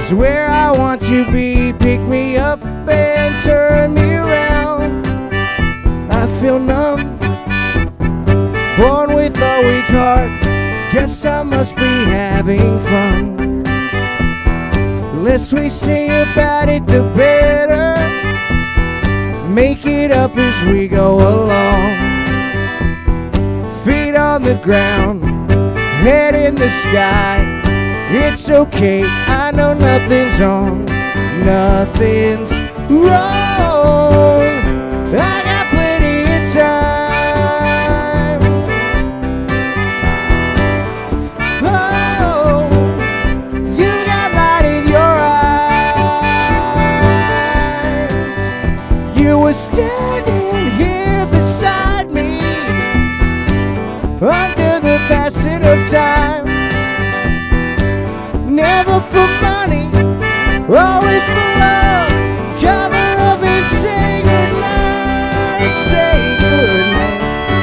is where I want to be. Pick me up and turn me around. I feel numb, born with a weak heart. Guess I must be having fun. The less we say about it, the better. Make it up as we go along. Feet on the ground, head in the sky. It's okay, I know nothing's wrong. Nothing's wrong. I got plenty of time. Oh, you got light in your eyes. You were standing here beside me under the passing of time. Never for money, always for love. Cover up and say goodnight, say goodnight.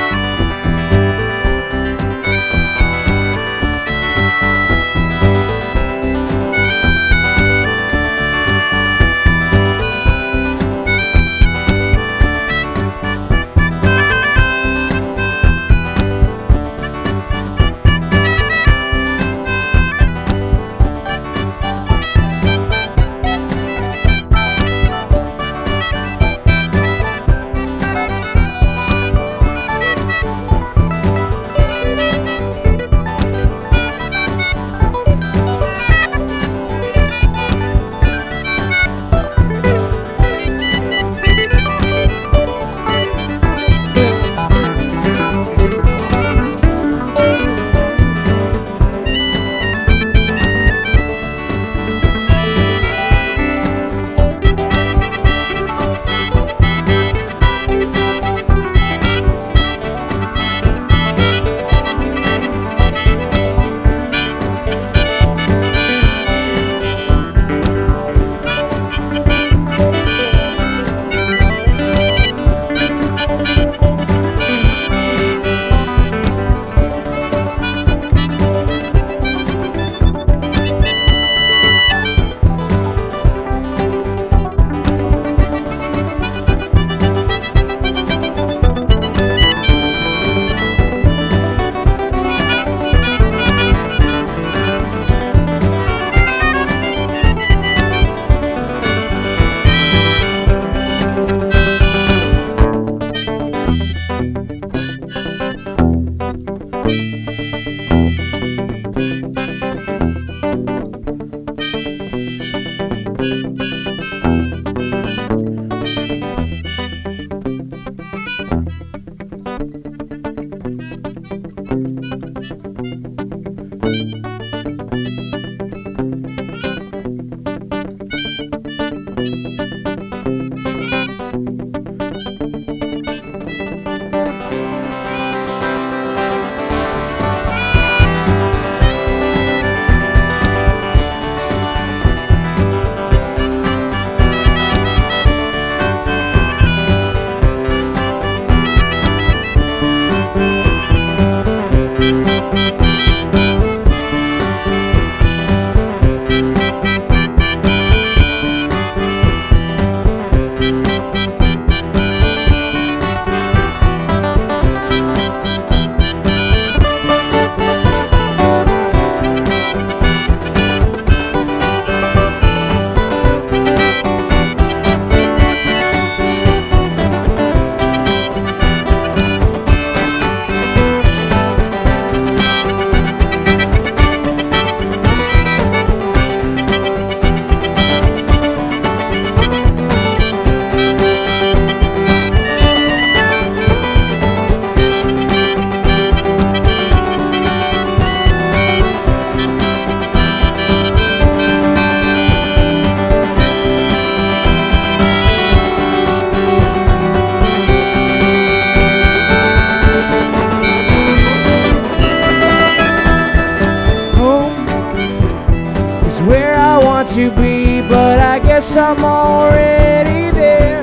To be, but I guess I'm already there.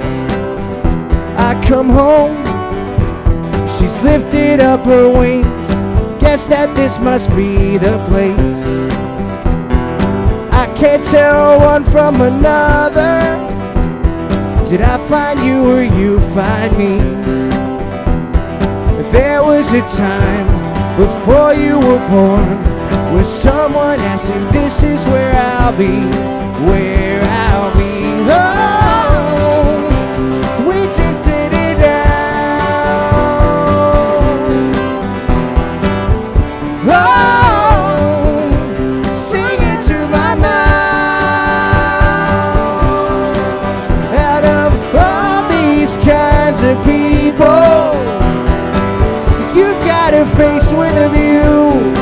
I come home, she's lifted up her wings. Guess that this must be the place. I can't tell one from another. Did I find you or you find me? There was a time before you were born where someone asked if this is where I'll be, where I'll be. Oh, we drifted it out. Oh, sing it to my mouth. Out of all these kinds of people, you've got a face with a view.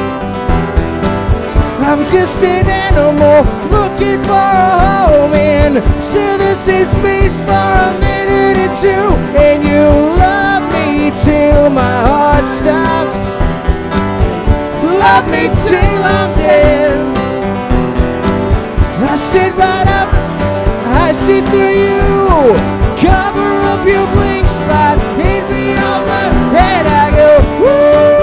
I'm just an animal looking for a home, and so this is space for a minute or two. And you love me till my heart stops. Love me till I'm dead. I sit right up, I sit through you. Cover up your blank spot, hit me on my head. I go, woo.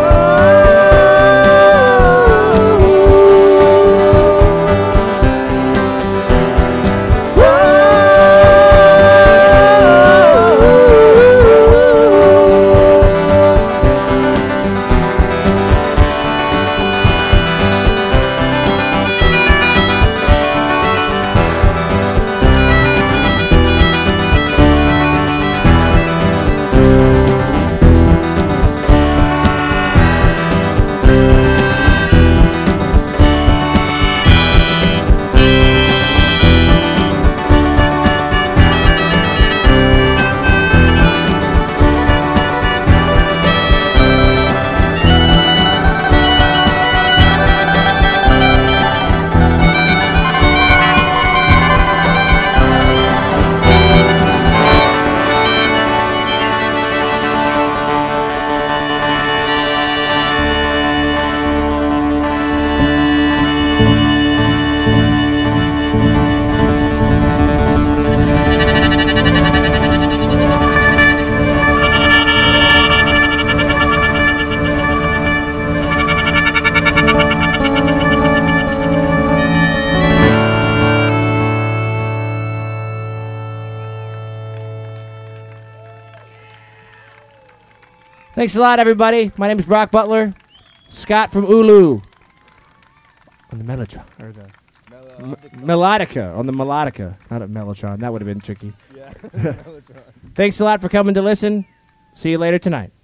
Thanks a lot, everybody. My name is Brock Butler. Scott from Ulu. On the Mellotron. Or the Melodica. On the Melodica. Not a Mellotron. That would have been tricky. Yeah. Thanks a lot for coming to listen. See you later tonight.